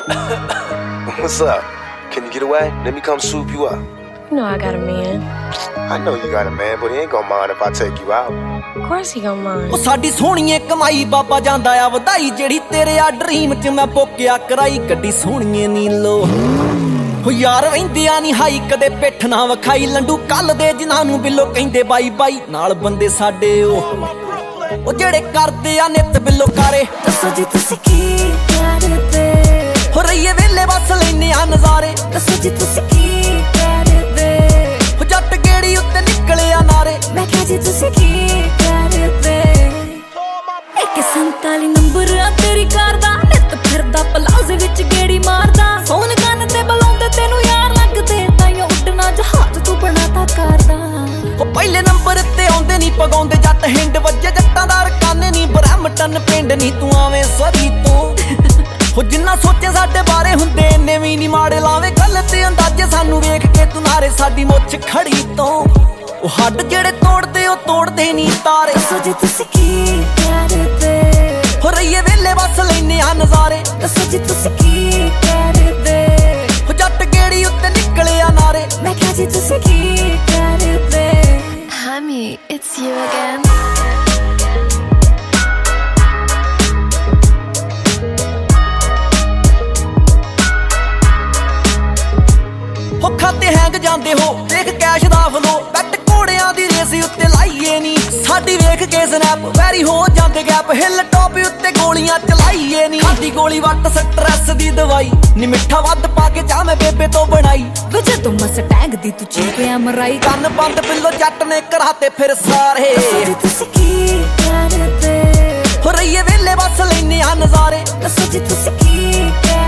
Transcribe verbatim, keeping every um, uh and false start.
What's up? Can you get away? Let me come swoop you up. You know I got a man. I know you got a man, but he ain't gonna mind if I take you out. Of course he gonna mind. ਉਹ ਸਾਡੀ ਸੋਹਣੀਏ ਕਮਾਈ ਬਾਬਾ ਜਾਂਦਾ ਆ ਵਧਾਈ ਜਿਹੜੀ ਤੇਰੇ ਆ dream ਚ ਮੈਂ ਪੋਕਿਆ ਕਰਾਈ ਗੱਡੀ ਸੋਹਣੀਏ ਨੀਲੋ ਹੋ ਯਾਰ ਰਹਿੰਦਿਆਂ ਨਹੀਂ ਹਾਈ ਕਦੇ ਪਿੱਠ ਨਾ ਵਿਖਾਈ ਲੰਡੂ ਕੱਲ ਦੇ ਜਿਨ੍ਹਾਂ ਨੂੰ ਬਿੱਲੋ ਕਹਿੰਦੇ ਬਾਈ ਬਾਈ ਨਾਲ ਬੰਦੇ ਸਾਡੇ ਉਹ ਉਹ ਜਿਹੜੇ ਕਰਦੇ ਆ ਨਿੱਤ ਬਿੱਲੋ ਕਾਰੇ ਦੱਸੋ ਜੀ ਤੁਸੀਂ ਕੀ ਕਰਦੇ ਹੋ ਰਹੀਏ ਵੇਲੇ ਬਸ ਲੈਨੇ ਆ ਨਜ਼ਾਰੇ ਦੱਸੋ ਜੀ ਤੁਸੀਂ ਕੀ ਕਰਦੇ ਹੋ ਜੱਟ ਗੇੜੀ ਉੱਤੇ ਨਿਕਲਿਆ ਨਾਰੇ ਮੈਂ ਕਿਹਾ ਜੀ ਤੁਸੀਂ ਕੀ ਕਰਦੇ ਇੱਕ ਸੰਤਾਲੀ ਨੰਬਰ ਆ ਤੇਰੀ ਕਾਰ ਦਾ ਨਿੱਤ ਫਿਰਦਾ ਪਲਾਜ਼ੇ ਵਿੱਚ ਗੇੜੀ ਮਾਰਦਾ ਫੋਨ ਕੰਨ ਤੇ ਬੁਲਾਉਂਦੇ ਤੈਨੂੰ ਯਾਰ ਲੱਗਦੇ ਤਾਈਓ ਉੱਡਣਾ ਜਹਾਜ਼ ਤੂੰ ਬਣਾਤਾ ਕਰਦਾ ਉਹ ਪਹਿਲੇ ਨੰਬਰ ਤੇ ਆਉਂਦੇ ਨਹੀਂ ਪਗਾਉਂਦੇ ਜੱਟ ਹਿੰਡ ਵੱਜੇ ਜੱਟਾਂ ਦਾ ਰਕਾਨੇ ਨਹੀਂ ਬ੍ਰਹਮਟਨ ਪਿੰਡ ਨਹੀਂ ਤੂੰ ਆਵੇਂ ਸਰੀ ਤੂੰ ਹੋ ਜਿੰਨਾ ਸੋਚੇ ਸਾਡੇ ਬਾਰੇ ਹੁੰਦੇ ਇੰਨੇ ਵੀ ਨਹੀਂ ਮਾੜੇ ਲਾਵੇ ਗੱਲ ਤੇ ਅੰਦਾਜ਼ੇ ਸਾਨੂੰ ਵੇਖ ਕੇ ਤੂੰ ਨਾਰੇ ਸਾਡੀ ਮੁੱਛ ਖੜੀ ਤੋਂ ਉਹ ਹੱਡ ਜਿਹੜੇ ਤੋੜਦੇ ਉਹ ਤੋੜਦੇ ਨਹੀਂ ਤਾਰੇ ਦੱਸੋ ਜੀ ਤੁਸੀਂ ਕੀ ਕਰਦੇ ਹੋ ਰਹੀਏ ਵੇਲੇ ਬਸ ਲੈਨੇ ਆ ਨਜ਼ਾਰੇ ਦੱਸੋ ਜੀ ਤੁਸੀਂ ਕੀ ਕਰਦੇ ਹੋ ਜੱਟ ਗੇੜੀ ਉੱਤੇ ਨਿਕਲਿਆ ਨਾਰੇ ਮੈਂ ਕਿਹਾ ਜੀ ਤੁਸੀਂ ਕੀ ਕਰਦੇ Honey, it's you again. ਹੋ ਖਾਤੇ ਹੈਂਗ ਜਾਂਦੇ ਹੋ ਦੇਖ ਕੈਸ਼ ਦਾ ਫਲੋ ਬੈਟ ਘੋੜਿਆਂ ਦੀ ਰੇਸ ਉੱਤੇ ਲਾਈਏ ਨੀ ਸਾਡੀ ਵੇਖ ਕੇ ਸਨੈਪ ਵੈਰੀ ਹੋ ਜਾਂਦੇ ਗੈਪ ਹਿੱਲ ਟੌਪ ਉੱਤੇ ਗੋਲੀਆਂ ਚਲਾਈਏ ਨੀ ਖਾਦੀ ਗੋਲੀ ਵੱਟ ਸਟ੍ਰੈਸ ਦੀ ਦਵਾਈ ਨੀ ਮਿੱਠਾ ਵੱਧ ਪਾ ਕੇ ਚਾਹ ਮੈਂ ਬੇਬੇ ਤੋਂ ਬਣਾਈ ਵਜੇ ਤੂੰ ਮਸਟੈਂਗ ਦੀ ਤੂੰ ਚੀਪਿਆ ਮਰਾਈ ਕੰਨ ਬੰਦ ਬਿੱਲੋ ਜੱਟ ਨੇ ਕਰਾਤੇ ਫਿਰ ਸਾਰੇ ਦੱਸੋ ਜੀ ਤੁਸੀਂ ਕੀ ਕਰਦੇ ਹੋ ਰਹੀਏ ਵੇਲੇ ਬਸ ਲੈਨੇ ਆ ਨਜ਼ਾਰੇ ਦੱਸੋ ਜੀ ਤੁਸੀਂ ਕੀ